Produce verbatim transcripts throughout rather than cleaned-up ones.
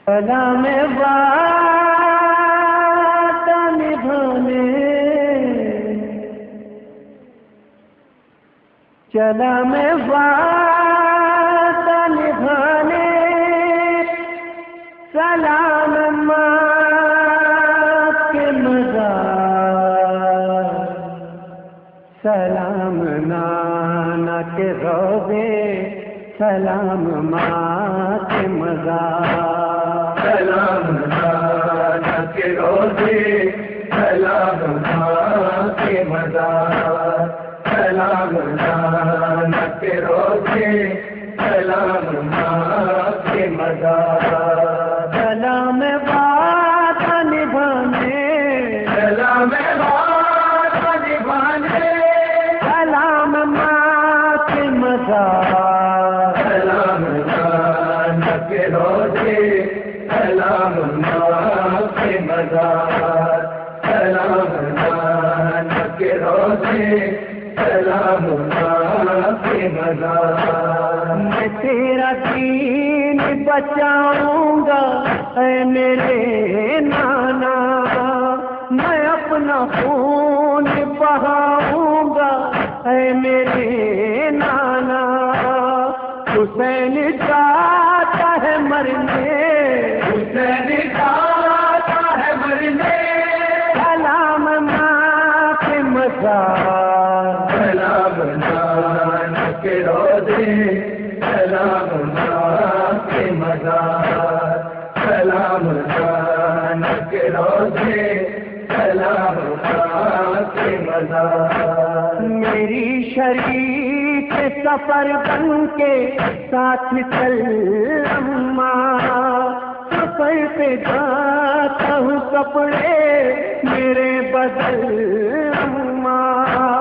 سلام وعدہ نبھانے چلا میں وعدہ نبھانے سلام ماں کے مزار سلام نانا کے روزے سلام ماں کے مزار سلام نانا کے روزے سلام ماں کے مزار سلام نانا کے روزے سلام ماں کے مزار سلام وعدہ نبھانے سلام وعدہ نبھانے سلام ماں کے مزار سلام نانا کے روزے سلام ماں کے مزار سلام نانا کے روزے سلام ماں کے مزار میں تیرا دین بچاؤں گا اے میرے نانا میں اپنا خون بہاؤں گا اے میرے نانا حسین چاہتا ہے مرنے حسین چاہتا ہے مرنے سلام ماں کے مزار سلام نانا کے روزے سلام ماں کے مزار سلام نانا کے روزے سلام ماں کے مزار میری شریک سفر بن کے ساتھ چل اماں سفر پہ جاتا ہوں کپڑے میرے بدل اماں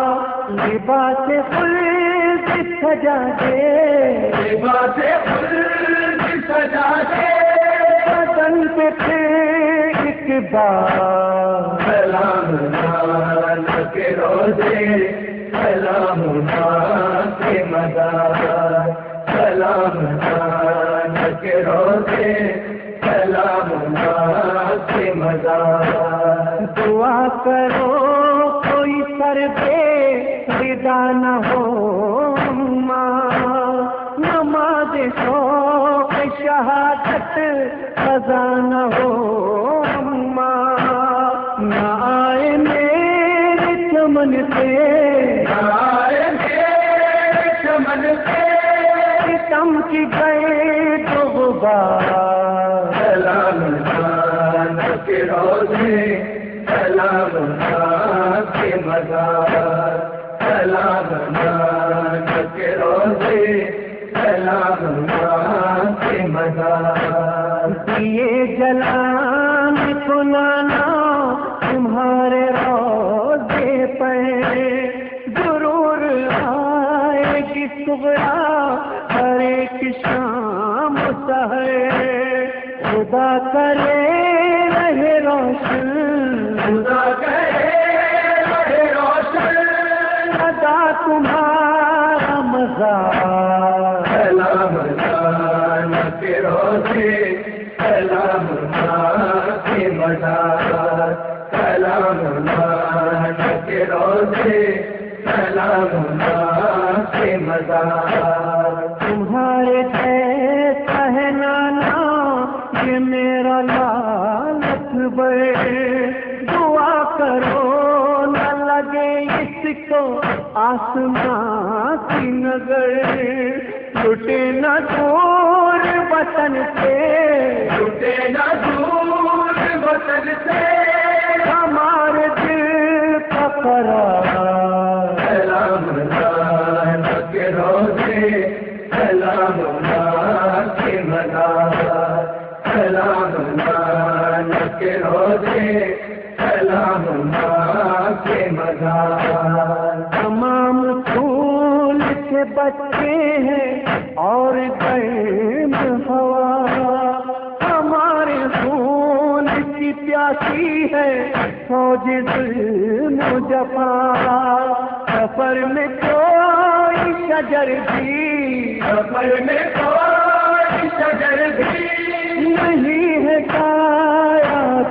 لباس خلد سجا دے لباس خلد سجا دے بدن پہ پھر ایک بار سلام نانا کے روزے سلام ماں کے مزار سلام نانا کے روزے سلام ماں کے مزار دعا کرو کوئی سر پہ رضا نہ ہو ماں نماز شوق شہادت قضا نہ ہو ماں نہ آئے میرے چمن سے آئے میرے چمن سے ستم کی گئے تو غبار سلام نانا کے روزے سلام ماں کے مزار سلام نانا کے روزے سلام ماں کے مزار دیے جلان سنانا تمہارے روزے پہ ضرور آئے گی صبح ہر ایک شام سحر خدا کرے رہے روشن خدا کرے رہے روشن ادا تمہارا مزار سلام نانا کے روزے سلام ماں کے مزار سلام نانا کے روزے سلام ماں کے مزار تمہارے جیسا ہے نانا یہ میرا لالچ بڑے دعا کرو نہ لگے اس کو آسمان کی نظر لٹے نہ دور وطن سے لٹے نہ دور وطن سے ہمارے دل کا قرار سلام نانا کے روزے سلام ماں کے مزار سلام نانا کے روزے سلام ماں کے مزار تمام پھول سے بچے ہیں اور گرم ہوا ہمارے خون کی پیاسی ہے فوج ظلم و جفا سفر میں کوئی شجر بھی سفر میں کوئی شجر بھی نہیں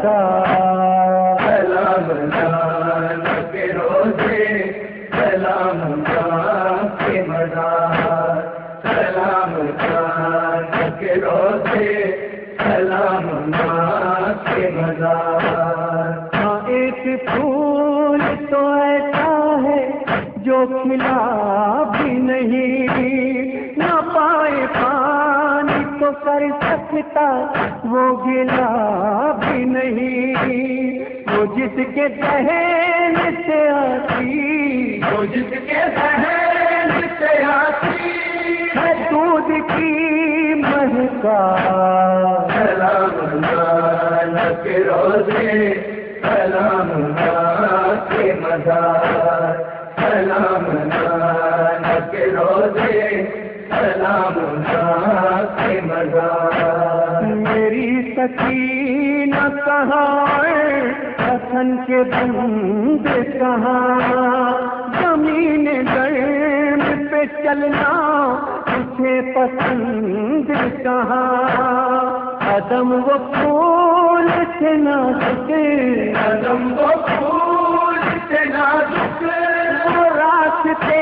مزہ سلام نانک روزے سلام نانک مزار سلام نانک روزے سلام نانک مزار ہاں ایک پھول تو ایسا ہے جو کھلا بھی نہیں، نہ پائے پانی تو کر سکتا وہ گلا بھی نہیں، وہ جس کے ذہن سے آتی وہ جس کے ذہن سے آتی ہے دودھ کی مہکا سلام نانک روزے سلام نانک مزار سلام نانک روزے سلام نانک مزار میری سکینہ کہاں حسن کے بند کہاں، زمین گرم پہ چلنا اسے پسند کہاں، قدم وہ پھول سے نازک قدم وہ پھول سے نازک وہ راستے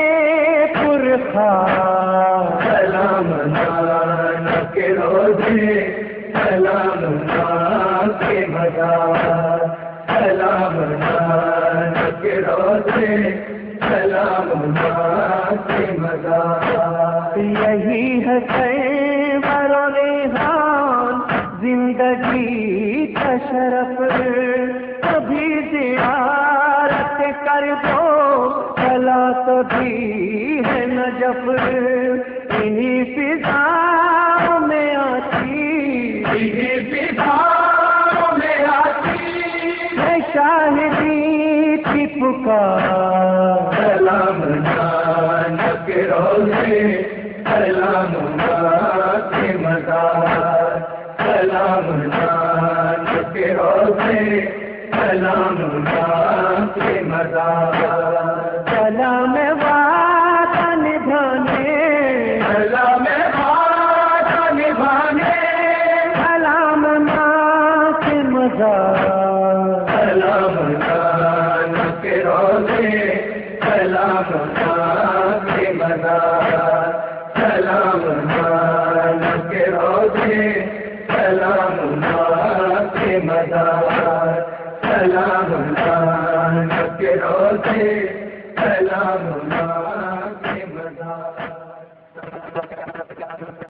پرخار سلام نانک روزے سلام نانک مزار سلام نانک روزے سلام نانک مزار یہی ہے خیبر و ریحان زندگی کا شرف، کبھی زیارت کر دو بھلا تو بھی ہے نجف، انہی فضاؤں میں آتی انہی فضاؤں میں آتی ہے شاہدی کی پکار سلام نانک روزے سلام نانک مزار سلام نانک روزے سلام نانک مزار سلام وعدہ نبھانے سلام وعدہ نبھانے سلام نانک مزار سلام نانک روزے سلام نانک مزار